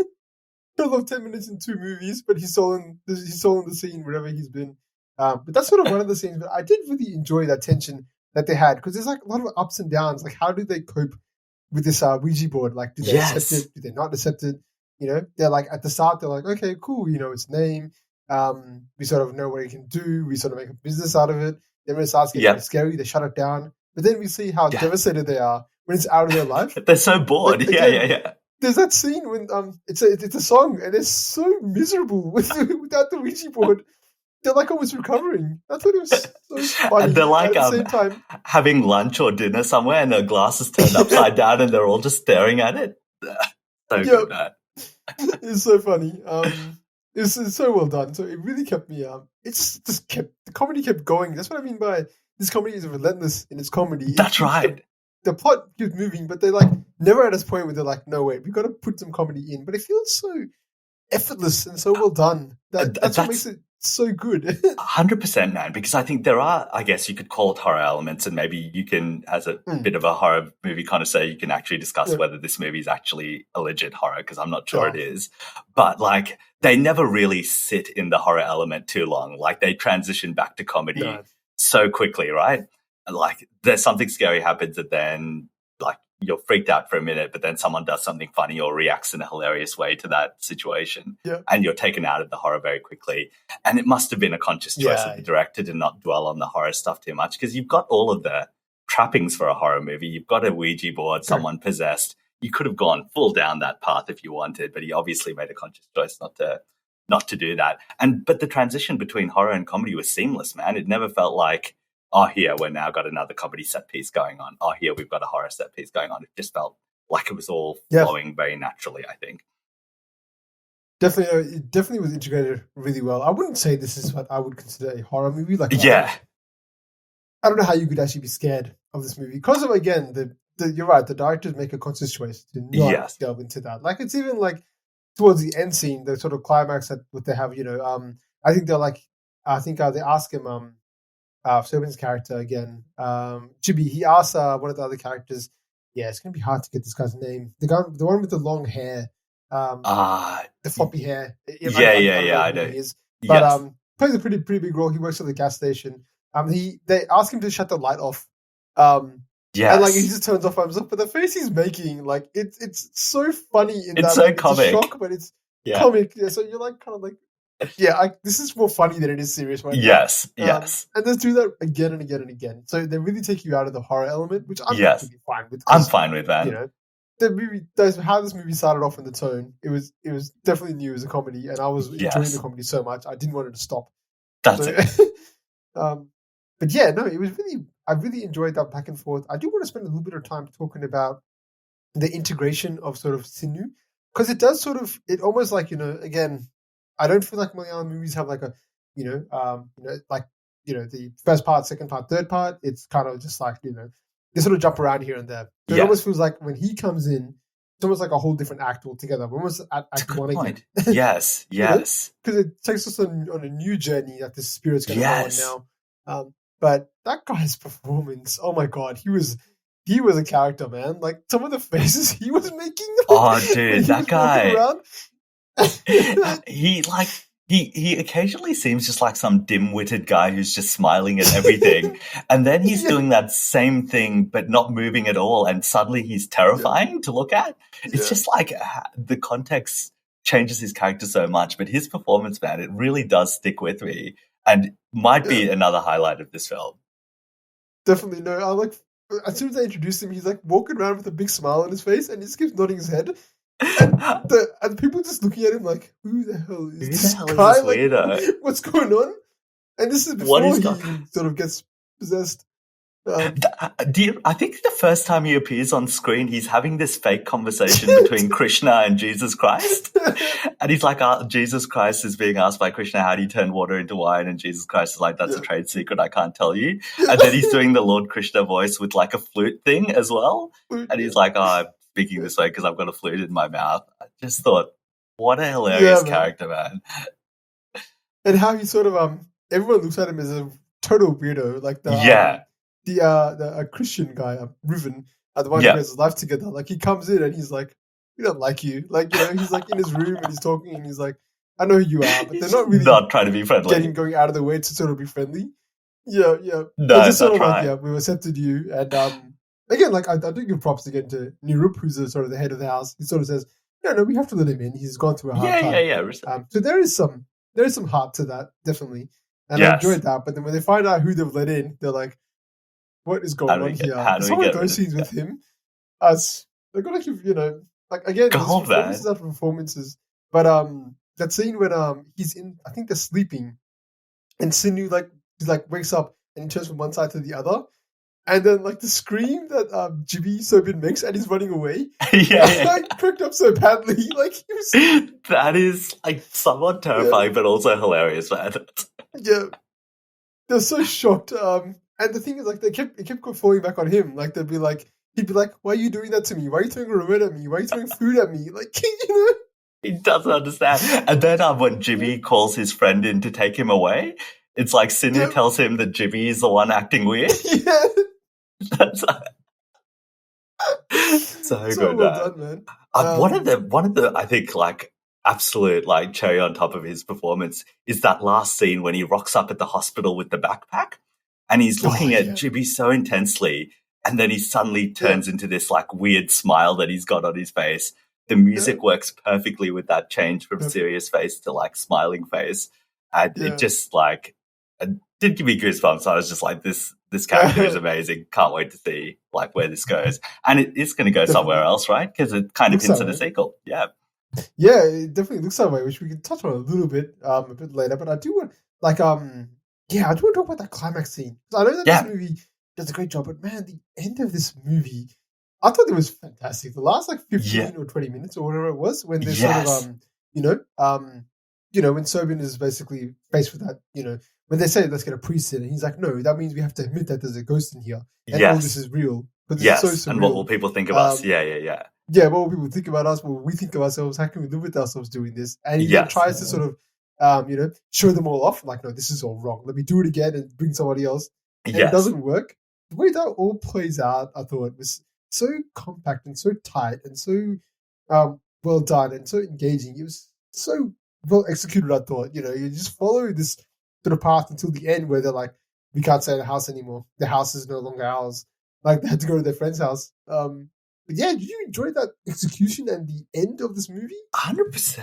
total of ten minutes in two movies, but he's all in he's all in the scene wherever he's been. Um, but that's sort of one of the scenes. But I did really enjoy that tension that they had because there's like a lot of ups and downs. Like, how do they cope with this uh, Ouija board? Like, do they Yes. accept it? Do they not accept it? You know, they're like at the start, they're like, okay, cool. You know, its name. Um, we sort of know what it can do. We sort of make a business out of it. Then when it starts getting Yep. really scary, they shut it down. But then we see how Yeah. devastated they are when it's out of their life. They're so bored. But Yeah, yeah, again- yeah. There's that scene when um it's a it's a song and it's so miserable with, without the Ouija board. They're like almost recovering. I thought it was so funny. And they're like, at the same um, time, Having lunch or dinner somewhere, and their glass is turned upside down, and they're all just staring at it. So Yeah. good, man. it's so funny. Um, it's, it's so well done. So it really kept me. Um, it's just kept the comedy kept going. That's what I mean by this comedy is relentless in its comedy. It That's keeps right. The, the plot keeps moving, but they're like never at this point where they're like, no wait, we've got to put some comedy in. But it feels so effortless and so well done. That, Uh, that's, that's- what makes it so good. one hundred percent, man, because I think there are, I guess you could call it horror elements, and maybe you can, as a Mm. bit of a horror movie connoisseur, you can actually discuss Yeah. whether this movie is actually a legit horror, because I'm not sure Sure. it is. But, like, they never really sit in the horror element too long. Like, they transition back to comedy No. so quickly, right? And, like, there's something scary happens, and then, like, you're freaked out for a minute, but then someone does something funny or reacts in a hilarious way to that situation. Yeah. And you're taken out of the horror very quickly. And it must have been a conscious choice Yeah. of the director to not dwell on the horror stuff too much, because you've got all of the trappings for a horror movie. You've got a Ouija board, someone possessed. You could have gone full down that path if you wanted, but he obviously made a conscious choice not to not to do that. And but the transition between horror and comedy was seamless, man. It never felt like, oh, here we're now got another comedy set piece going on. Oh, here we've got a horror set piece going on. It just felt like it was all Yeah. flowing very naturally, I think. Definitely, uh, it definitely was integrated really well. I wouldn't say this is what I would consider a horror movie. Like, I- Yeah. I don't know how you could actually be scared of this movie because of again the the, you're right. The directors make a conscious choice to not Yes. delve into that. Like it's even like towards the end scene, the sort of climax that what they have. You know, um, I think they're like, I think uh, they ask him, um, uh, Sobin's character again, um, Chibi. He asks uh, one of the other characters. Yeah, it's gonna be hard to get this guy's name. The guy, the one with the long hair, um, Ah, the floppy hair. If yeah, I, I, yeah, I don't yeah, know I who know. he is, but Yes. um, plays a pretty pretty big role. He works at the gas station. Um, he they ask him to shut the light off. Um, Yes. and like he just turns off by himself. But the face he's making, like it's it's so funny in It's that so like, it's comic. a shock, but it's Yeah. comic. Yeah, so you're like kind of like, yeah, I, this is more funny than it is serious right now. Yes, Um, yes. and they do that again and again and again. So they really take you out of the horror element, which I'm Yes. completely fine with. I'm 'cause, fine with that. You know, the movie, those, how this movie started off in the tone, it was it was definitely new as a comedy, and I was enjoying Yes. the comedy so much, I didn't want it to stop. That's So, it. um, but yeah, no, it was really, I really enjoyed that back and forth. I do want to spend a little bit of time talking about the integration of sort of Sinu, because it does sort of, it almost like, you know, again, I don't feel like Malayalam movies have like a, you know, um, you know, like, you know, the first part, second part, third part, it's kind of just like, you know, they sort of jump around here and there. So it Yeah. almost feels like when he comes in, it's almost like a whole different act altogether. We're almost at It's a act good one point. again. Yes, You know? yes. Because it takes us on, on a new journey that the spirit's going to Yes. go on now. Um, but that guy's performance, oh my god, he was he was a character, man. Like some of the faces he was making. Like, Oh, when dude, he that was guy. walking around. he like he he occasionally seems just like some dim-witted guy who's just smiling at everything, and then he's Yeah. doing that same thing but not moving at all, and suddenly he's terrifying to look at. It's Yeah. just like uh, the context changes his character so much, but his performance, man, it really does stick with me, and might be Yeah. another highlight of this film. Definitely no. I like as soon as I introduced him, he's like walking around with a big smile on his face, and he just keeps nodding his head. And the and people just looking at him like, who the hell is Who the this hell is guy? this Like, weirdo? what's going on? And this is What before is he go- even sort of gets possessed. Um, Do you, I think the first time he appears on screen, he's having this fake conversation between Krishna and Jesus Christ. And he's like, uh, Jesus Christ is being asked by Krishna, how do you turn water into wine? And Jesus Christ is like, that's Yeah. a trade secret, I can't tell you. And then he's doing the Lord Krishna voice with like a flute thing as well. And he's like, oh, I'm speaking this way because I've got a flute in my mouth. I just thought, what a hilarious Yeah, man. character, man. and how he sort of um everyone looks at him as a total weirdo, like the Yeah. um, the uh the uh, Christian guy, uh, Ruven, uh, the one Yeah. who has his life together. Like he comes in and he's like, "We don't like you." Like you know, he's like in his room and he's talking and he's like, "I know who you are," but they're He's not really not trying to be friendly. getting going out of the way to sort of be friendly. Yeah, yeah. No, They're just sort that's of like, right. yeah, we've accepted you. And um, again, like I, I do give props again to Nirup, who's the, sort of the head of the house. He sort of says, "No, no, we have to let him in. He's gone through a hard Yeah, time." yeah, yeah. Res- Um, so there is some there is some heart to that, definitely. And I Yes. enjoyed that. But then when they find out who they've let in, they're like, "What is How going do we on get- here?" how do we Some of get those rid of scenes with him, as they're gonna keep, you know, like again, there's Gold, performances man. after performances. But um, that scene when um he's in, I think they're sleeping, and Sinu like he like wakes up and he turns from one side to the other, and then like the scream that um Jimmy Sobin makes and he's running away. yeah. I cracked up so badly. Like he was, That is like somewhat terrifying, but also hilarious, man. yeah, they're so shocked. Um, and the thing is, like they kept they kept falling back on him. Like they'd be like, he'd be like, "Why are you doing that to me? Why are you throwing a remote at me? Why are you throwing food at me?" Like you know. He doesn't understand. And then um, when Jimmy calls his friend in to take him away, it's like Sinu Yeah. tells him that Jimmy is the one acting weird. Yeah, That's so so good, well man. done, man. Uh, one Um, of the one of the I think like absolute like cherry on top of his performance is that last scene when he rocks up at the hospital with the backpack and he's Oh, looking at yeah. Jimmy so intensely, and then he suddenly turns into this like weird smile that he's got on his face. The music works perfectly with that change from Yep. serious face to like smiling face, and Yeah. it just like it did give me goosebumps. I was just like, this this character is amazing. Can't wait to see like where this goes, and it is going to go somewhere Definitely. else, right? Because it kind of Looks hints that at a way. sequel. Yeah. Yeah, it definitely looks that way, which we can touch on a little bit um a bit later. But I do want like um yeah, I do want to talk about that climax scene. 'Cause I know that Yeah. this movie does a great job, but man, the end of this movie, I thought it was fantastic. The last like fifteen Yeah. or twenty minutes or whatever it was, when they're Yes. sort of um you know um you know when Sobin is basically faced with that, you know, when they say let's get a priest in, and he's like, no, that means we have to admit that there's a ghost in here and all this Yes. is real. But it's so Yes, surreal. and what will people think of us? Um, Yeah, yeah, yeah. yeah, what will people think about us? What will we think of ourselves? How can we live with ourselves doing this? And he then Yes. tries to sort of, um, you know, show them all off. Like, no, this is all wrong. Let me do it again and bring somebody else. And it Yes. doesn't work. The way that all plays out, I thought, was so compact and so tight and so um, well done and so engaging. It was so well executed, I thought. You know, you just follow this sort of path until the end where they're like, we can't stay in the house anymore. The house is no longer ours. Like, they had to go to their friend's house. Um, but yeah, did you enjoy that execution and the end of this movie? one hundred percent.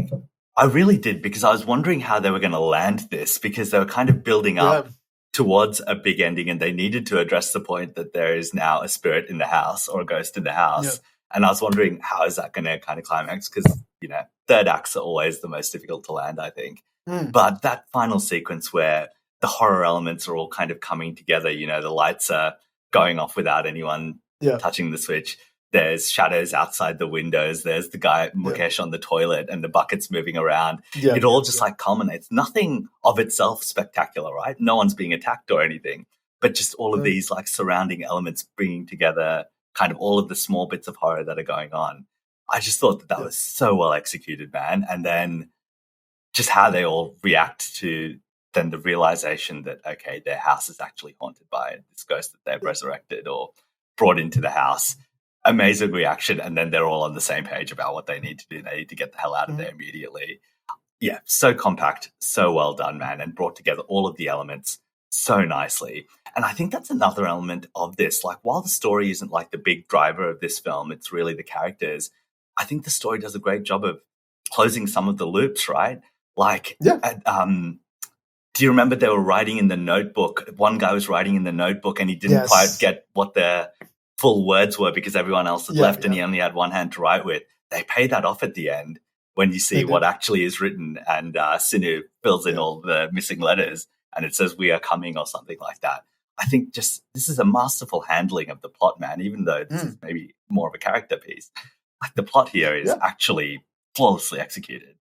I really did, because I was wondering how they were going to land this, because they were kind of building up Yeah. towards a big ending, and they needed to address the point that there is now a spirit in the house or a ghost in the house. Yeah. And I was wondering, how is that going to kind of climax? Because, you know, third acts are always the most difficult to land, I think. Mm. But that final sequence where the horror elements are all kind of coming together, you know, the lights are going off without anyone Yeah. touching the switch. There's shadows outside the windows. There's the guy, Mukesh, on the toilet, and the buckets moving around. Yeah. It all yeah, just yeah. like culminates. Nothing of itself spectacular, right? No one's being attacked or anything, but just all of Yeah. these like surrounding elements bringing together kind of all of the small bits of horror that are going on. I just thought that that Yeah. was so well executed, man. And then just how they all react to then the realization that, okay, their house is actually haunted by this ghost that they've resurrected or brought into the house. Amazing reaction. And then they're all on the same page about what they need to do. They need to get the hell out of Mhm. there immediately. Yeah, so compact, so well done, man, and brought together all of the elements so nicely. And I think that's another element of this. Like, while the story isn't like the big driver of this film, it's really the characters. I think the story does a great job of closing some of the loops, right? Like, Yeah. at, um, do you remember they were writing in the notebook? One guy was writing in the notebook and he didn't Yes. quite get what their full words were because everyone else had Yeah, left and yeah. he only had one hand to write with. They pay that off at the end when you see They what did. actually is written, and uh, Sinu fills in Yeah. all the missing letters and it says, "We are coming," or something like that. I think just this is a masterful handling of the plot, man, even though this Mm. is maybe more of a character piece. Like, the plot here is Yeah. actually flawlessly executed.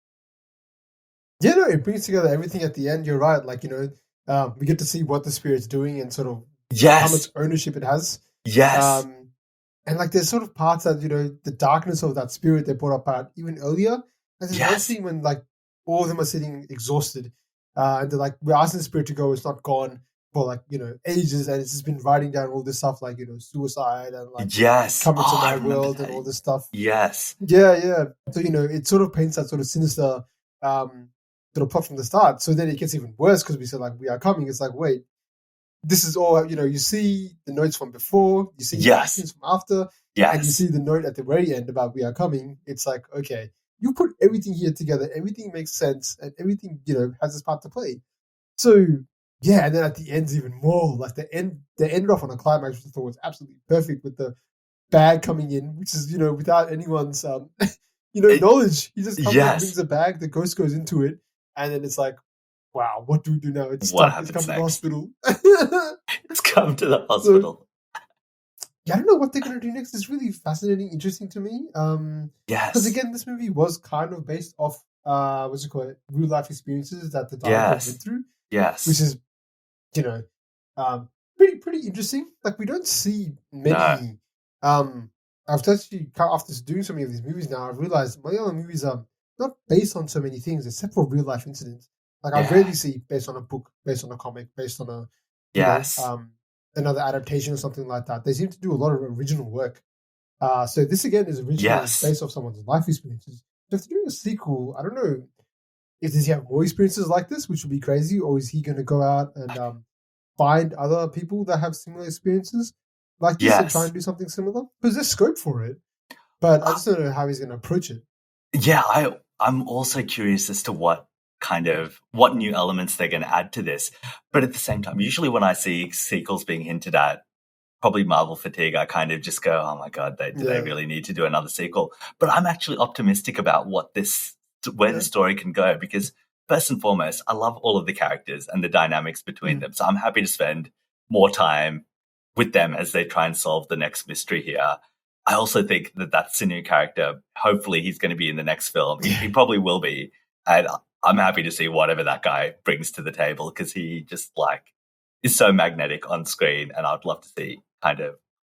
Yeah, no, it brings together everything at the end. You're right. Like, you know, um, we get to see what the spirit's doing and sort of how Yes. much ownership it has. Yes. Um, and like, there's sort of parts that, you know, the darkness of that spirit they brought up at even earlier. And there's one Yes. scene when like all of them are sitting exhausted, uh, and they're like, we're asking the spirit to go. It's not gone for like, you know, ages, and it's just been writing down all this stuff like, you know, suicide and like Yes. come into Oh, I my remember world that. and all this stuff. Yes. Yeah, yeah. So, you know, it sort of paints that sort of sinister um, sort of plot from the start. So then it gets even worse because we said, like, we are coming. It's like, wait, this is all, you know, you see the notes from before, you see the Yes. actions from after, and you Yes. see the note at the very end about we are coming. It's like, okay, you put everything here together, everything makes sense, and everything, you know, has its part to play. So, yeah, and then at the end's even more. Like, the end, they ended off on a climax which I thought was absolutely perfect with the bag coming in, which is, you know, without anyone's, um, you know, It- knowledge. He just comes Yes. and brings a bag, the ghost goes into it, and then it's like, wow, what do we do now? It's What stuck, it's happens come to the next? hospital. It's come to the hospital. Yeah, I don't know what they're going to do next. It's really fascinating, interesting to me. Um, Yes. Because again, this movie was kind of based off, uh, what's it called, real life experiences that the director Yes. went through, Yes. which is, you know, um, pretty pretty interesting. Like, we don't see many. Um, I've actually after doing so many of these movies now, I've realized Malayalam movies are not based on so many things except for real life incidents. Like, I Yeah. rarely see based on a book, based on a comic, based on a you Yes. know, um, another adaptation or something like that. They seem to do a lot of original work. Uh, so this again is original, Yes. based off someone's life experiences. So if they're doing a sequel, I don't know if does he have more experiences like this, which would be crazy, or is he going to go out and um, find other people that have similar experiences like this and Yes. try and do something similar? Because there's scope for it, but I just don't know how he's going to approach it. Yeah, I I'm also curious as to what kind of what new elements they're going to add to this. But at the same time, usually when I see sequels being hinted at, probably Marvel fatigue, I kind of just go, "Oh my god, they, do they Yeah. really need to do another sequel?" But I'm actually optimistic about what this where Yeah. the story can go, because first and foremost, I love all of the characters and the dynamics between Mm. them. So I'm happy to spend more time with them as they try and solve the next mystery here. I also think that that Sinu character, hopefully he's going to be in the next film. He, he probably will be. And I'm happy to see whatever that guy brings to the table, because he just like is so magnetic on screen. And I'd love to see kind of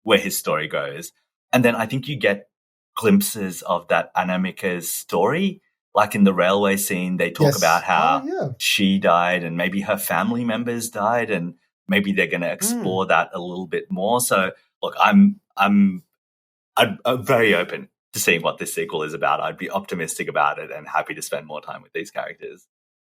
where his story goes. And then I think you get glimpses of that Anamika's story. Like in the railway scene, they talk Yes. about how Oh, yeah. she died and maybe her family members died, and maybe they're going to explore Mm. that a little bit more. So, look, I'm I'm I'm, I'm very open to seeing what this sequel is about. I'd be optimistic about it and happy to spend more time with these characters.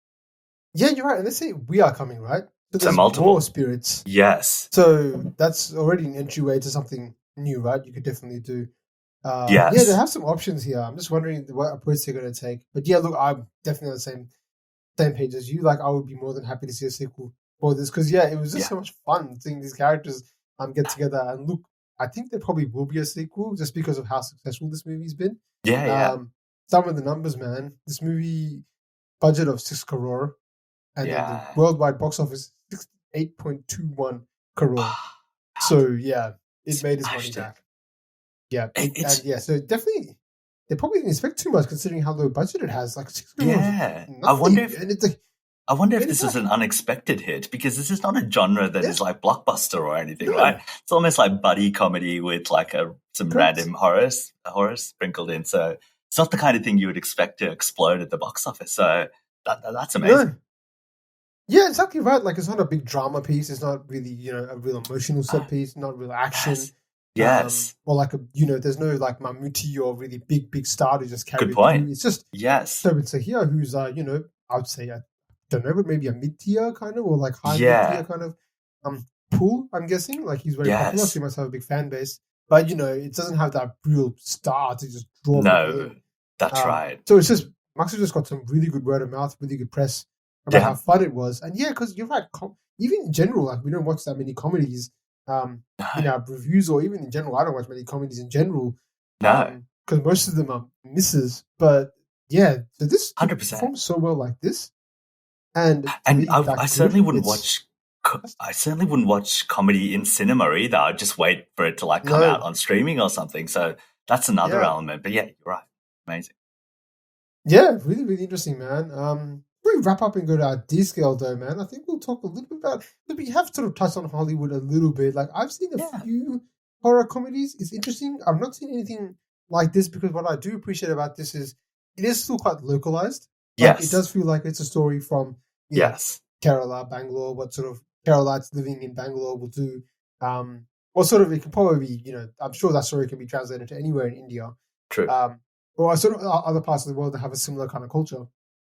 Yeah, you're right. And let's say we are coming, right? So So there's multiple. more spirits. Yes. So that's already an entryway to something new, right? You could definitely do. Uh, Yes. Yeah, they have some options here. I'm just wondering what approach they're going to take. But yeah, look, I'm definitely on the same same page as you. Like, I would be more than happy to see a sequel for this because yeah, it was just Yeah. so much fun seeing these characters um get together. And look, I think there probably will be a sequel just because of how successful this movie's been. Yeah, yeah. Um, some of the numbers, man. This movie budget of six crore, and then Yeah. the worldwide box office sixty-eight point two one crore. So yeah, it made its money Smashed it. back. Yeah, It- it- it's- and yeah, so definitely they probably didn't expect too much considering how low budget it has. Like six crore, Yeah. is I wonder nothing, if and it's like I wonder if It this is is an unexpected hit, because this is not a genre that Yeah. is like blockbuster or anything, No. right? It's almost like buddy comedy with like a some Correct. random horror horror sprinkled in. So it's not the kind of thing you would expect to explode at the box office. So that, that- that's amazing. No. Yeah, exactly right. Like it's not a big drama piece. It's not really, you know, a real emotional set piece. Not real action. Yes. Yes. Um, or like a, you know, there's no like Mammootty or really big, big star to just carry Good it point. through. It's just Yes. so it's a hero who's, uh, you know, I would say, I don't know, but maybe a mid tier kind of, or like high Yeah. mid tier kind of um pool. I'm guessing like he's very popular, Yes. so he must have a big fan base. But you know, it doesn't have that real star to just draw people No, in. that's Um, right. So it's just Max has just got some really good word of mouth, really good press about Yeah. how fun it was, and yeah, because you're right. Com- even in general, like we don't watch that many comedies um, in No. our reviews, or even in general, I don't watch many comedies in general. No. because most of them are misses. But yeah, so this one hundred percent. performs so well like this, and to And be I, that I good, certainly wouldn't it's- watch. co- I certainly wouldn't watch comedy in cinema either. I'd just wait for it to like come No. out on streaming or something. So that's another Yeah. element. But yeah, you're right. Amazing. Yeah, really, really interesting, man. Um, we wrap up and go to our D scale, though, man. I think we'll talk a little bit about. But we have sort of touched on Hollywood a little bit. Like I've seen a Yeah. few horror comedies. It's interesting. I've not seen anything like this because what I do appreciate about this is it is still quite localized. Like, Yes. it does feel like it's a story from you know, Yes. Kerala, Bangalore. What sort of Keralites living in Bangalore will do. Um, or sort of it can probably be. You know, I'm sure that story can be translated to anywhere in India. True. Um, or sort of other parts of the world that have a similar kind of culture.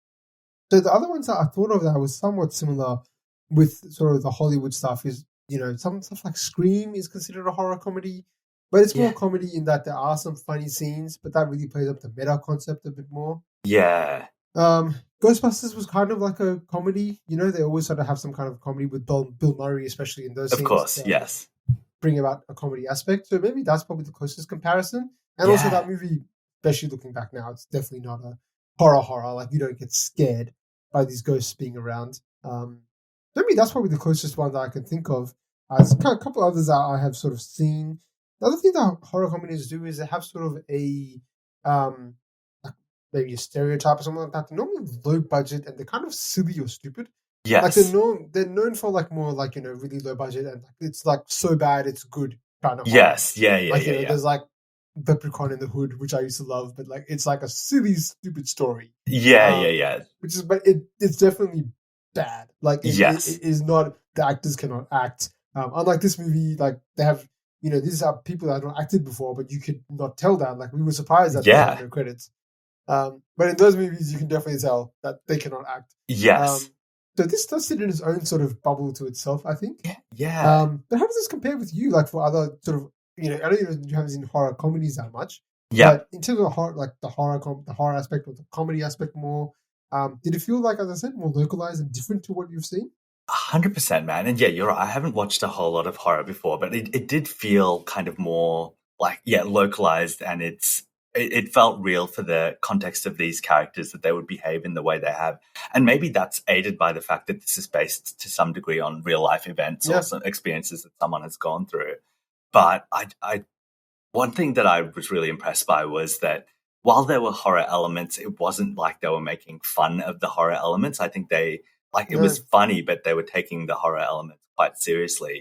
So the other ones that I thought of that was somewhat similar with sort of the Hollywood stuff is, you know, some stuff like Scream is considered a horror comedy, but it's more Yeah. comedy in that there are some funny scenes, but that really plays up the meta concept a bit more. yeah. Um, Ghostbusters was kind of like a comedy, you know, they always sort of have some kind of comedy with Bill, Bill Murray, especially in those Of scenes. course. to Yes. Bring about a comedy aspect. So maybe that's probably the closest comparison. And also Yeah. that movie, especially looking back now, it's definitely not a horror horror. Like you don't get scared by these ghosts being around. Um, maybe that's probably the closest one that I can think of. Uh, there's a couple others that I have sort of seen. The other thing that horror comedies do is they have sort of a um, like maybe a stereotype or something like that. They're normally low budget and they're kind of silly or stupid. Like Yes. they're known, they're known for like more like you know really low budget and like it's like so bad it's good kind of horror. Yes. Yeah. Yeah. Like yeah. you know, yeah. there's like Leprechaun in the Hood, which I used to love, but like it's like a silly, stupid story. Yeah. um, Yeah. Yeah. Which is, but it it's definitely bad. Like it, Yes. it, it is not. The actors cannot act. Um, unlike this movie, like they have, you know, these are people that have not acted before, but you could not tell that. Like we were surprised that they Yeah. had no credits. Um, but in those movies, you can definitely tell that they cannot act. Yes. Um, so this does sit in its own sort of bubble to itself, I think. yeah. Yeah. Um, but how does this compare with you? Like for other sort of, you know, I know you you haven't seen horror comedies that much. yeah. But in terms of horror, like the horror, com- the horror aspect or the comedy aspect more, um, did it feel like, as I said, more localized and different to what you've seen? A hundred percent, man. And yeah, you're right. I haven't watched a whole lot of horror before, but it, it did feel kind of more like, yeah, localized, and it's it, it felt real for the context of these characters, that they would behave in the way they have. And maybe that's aided by the fact that this is based to some degree on real life events Yeah. or some experiences that someone has gone through. But I, I, one thing that I was really impressed by was that while there were horror elements, it wasn't like they were making fun of the horror elements. I think they, like, it No. was funny, but they were taking the horror elements quite seriously.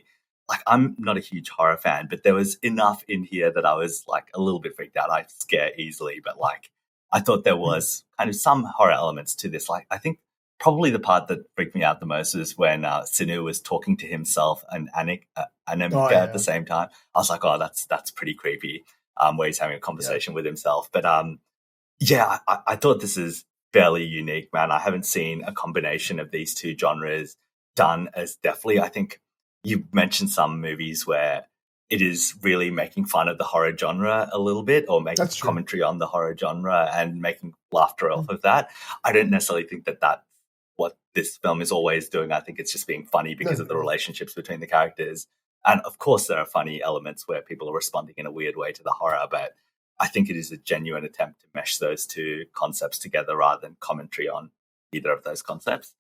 like I'm not a huge horror fan, but there was enough in here that I was like a little bit freaked out. I scare easily, but like I thought there was kind of some horror elements to this. Like I think probably the part that freaked me out the most is when uh, Sinu was talking to himself and Anik, uh, Anamika Oh, yeah. at the same time. I was like, oh, that's that's pretty creepy. Um, where he's having a conversation with himself, but um, yeah, I, I thought this is fairly unique, man. I haven't seen a combination of these two genres done as deftly. I think you mentioned some movies where it is really making fun of the horror genre a little bit, or making That's true. commentary on the horror genre and making laughter off of that. I don't necessarily think that that's what this film is always doing. I think it's just being funny because No, of the no. relationships between the characters. And of course, there are funny elements where people are responding in a weird way to the horror, but I think it is a genuine attempt to mesh those two concepts together rather than commentary on either of those concepts.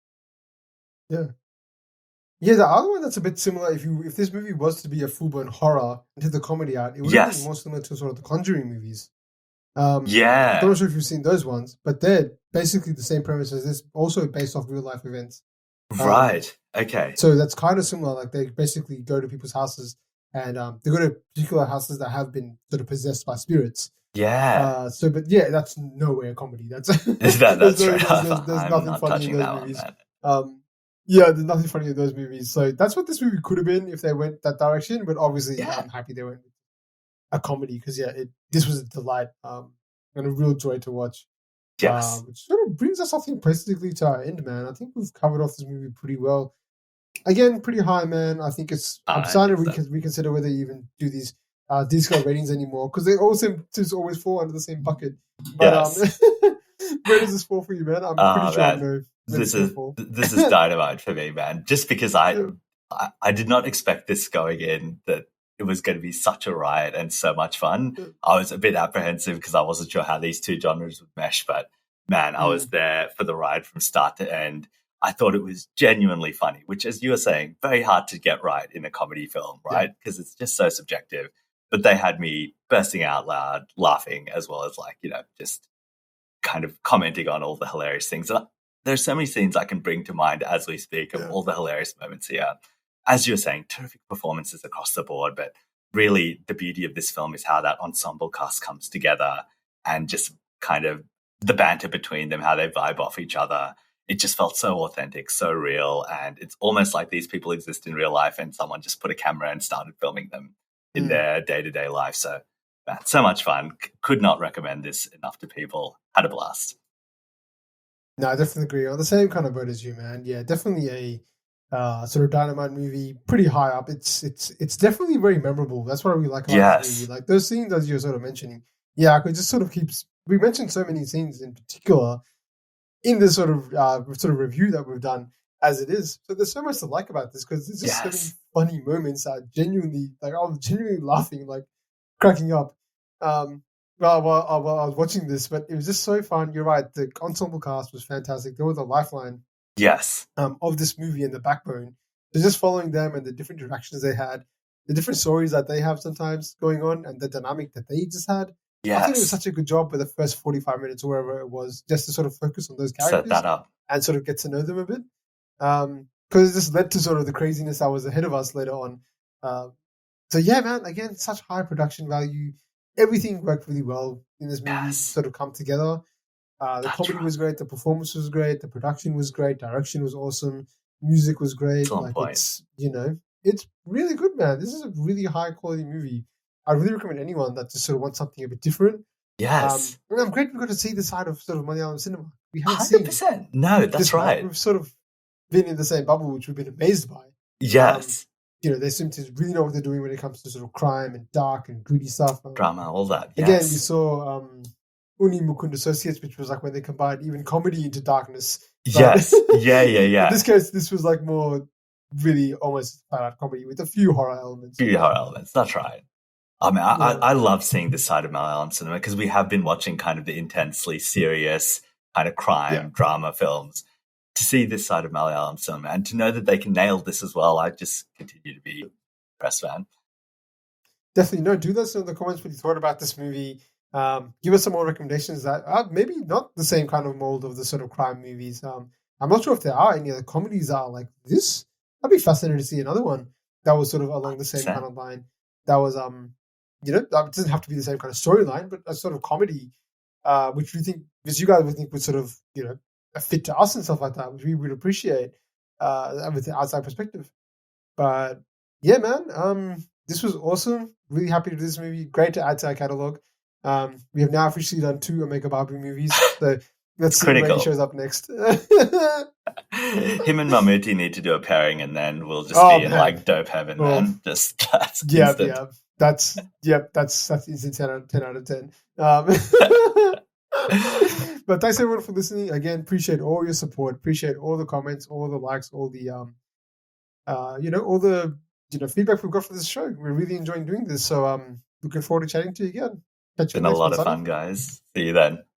Yeah. Yeah, the other one that's a bit similar, if you if this movie was to be a full-blown horror and take the comedy out, it would have Yes. been more similar to sort of the Conjuring movies. Um, I'm Yeah. not sure if you've seen those ones, but they're basically the same premise as this, also based off real-life events. Um, Right. Okay. So that's kind of similar. Like they basically go to people's houses and um, they go to particular houses that have been sort of possessed by spirits. Yeah. Uh, so, but yeah, that's nowhere a comedy. That's that, there's, that's no, right. there's, there's, there's I'm nothing not funny in touching those that movies. one, man. Um, yeah, there's nothing funny in those movies. So that's what this movie could have been if they went that direction. But obviously, Yeah. I'm happy they went with a comedy because yeah, it, this was a delight um, and a real joy to watch. Yes. Uh, which sort of brings us, I think, basically to our end, man. I think we've covered off this movie pretty well. Again, pretty high, man. I think it's. Oh, I'm I starting to think so. recon- reconsider whether you even do these uh, Disco ratings anymore because they all seem to always fall under the same bucket. But Yes. um, where does this fall for you, man? I'm Oh, pretty sure I man. know. where This gonna is fall. this is dynamite for me, man. Just because I, Yeah. I I did not expect this going in that it was going to be such a riot and so much fun. Yeah. I was a bit apprehensive because I wasn't sure how these two genres would mesh, but man, I was there for the ride from start to end. I thought it was genuinely funny, which, as you were saying, very hard to get right in a comedy film, right? Because it's just so subjective. But they had me bursting out loud, laughing, as well as like, you know, just kind of commenting on all the hilarious things. And there's so many scenes I can bring to mind as we speak of Yeah. all the hilarious moments here. As you were saying, terrific performances across the board, but really the beauty of this film is how that ensemble cast comes together and just kind of the banter between them, how they vibe off each other. It just felt so authentic, so real, and it's almost like these people exist in real life and someone just put a camera and started filming them in Mm. their day-to-day life. So, man, so much fun. C- Could not recommend this enough to people. Had a blast. No, I definitely agree. On the same kind of boat as you, man. Yeah, definitely a uh, sort of dynamite movie, pretty high up. It's it's it's definitely very memorable. That's what I really like about Yes. this movie. Like those scenes as you were sort of mentioning. Yeah, I could just sort of keep. We mentioned so many scenes in particular in this sort of uh, sort of review that we've done as it is. So there's so much to like about this because there's just so Yes. many funny moments that are genuinely like I was genuinely laughing, like cracking up. Um, well, while, uh, while I was watching this, but it was just so fun. You're right. The ensemble cast was fantastic. They were the lifeline Yes. um, of this movie and the backbone. So just following them and the different interactions they had, the different stories that they have sometimes going on, and the dynamic that they just had. I think it was Yes. such a good job with the first forty-five minutes or wherever it was, just to sort of focus on those Set characters that up. and sort of get to know them a bit. Um, because it just led to sort of the craziness that was ahead of us later on. Uh, so yeah, man, again, such high production value. Everything worked really well in this movie, Yes. sort of come together. Uh, the That's comedy right. was great, the performance was great, the production was great, direction was awesome, music was great. It's on Like point. it's, you know, it's really good, man. This is a really high quality movie. I really recommend anyone that just sort of wants something a bit different. Um, Yes. and I'm great we got to see the side of sort of Malayalam cinema. We haven't one hundred seen percent. No, that's this, right? right. We've sort of been in the same bubble, which we've been amazed by. Yes. You know, they seem to really know what they're doing when it comes to sort of crime and dark and gritty stuff. Um, Drama, all that. Again, we Yes. saw um, Uni Mukund Associates, which was like when they combined even comedy into darkness. But Yes. Yeah, yeah, in yeah. this case, this was like more really almost flat out comedy with a few horror elements. Few horror elements. That's right. I mean, I, I, Yeah. I love seeing this side of Malayalam cinema because we have been watching kind of the intensely serious kind of crime Yeah. drama films. To see this side of Malayalam cinema and to know that they can nail this as well, I just continue to be impressed, man. Definitely. No, do let us know in the comments what you thought about this movie. Um, give us some more recommendations that are maybe not the same kind of mold of the sort of crime movies. Um, I'm not sure if there are any other comedies that are like this. I'd be fascinated to see another one. that was sort of along the same kind of line. That was um, you know, it doesn't have to be the same kind of storyline, but a sort of comedy, uh, which we think, which you guys would think would sort of, you know, a fit to us and stuff like that, which we would appreciate, uh, with the outside perspective. But yeah, man, um, this was awesome. Really happy to do this movie. Great to add to our catalog. Um, we have now officially done two Omega Barbie movies, so let's see critical. where he shows up next. Him and Mammootty need to do a pairing, and then we'll just Oh, be in man. like dope heaven, Oh. man. Just that's Yeah, instant. yeah, that's yep, that's that's instant ten out of ten out of ten. Um, but thanks everyone for listening. Again, appreciate all your support. Appreciate all the comments, all the likes, all the um, uh, you know, all the you know feedback we've got for this show. We're really enjoying doing this. So um, looking forward to chatting to you again. Catch you Been a next lot one, of Sonny. fun, guys. See you then.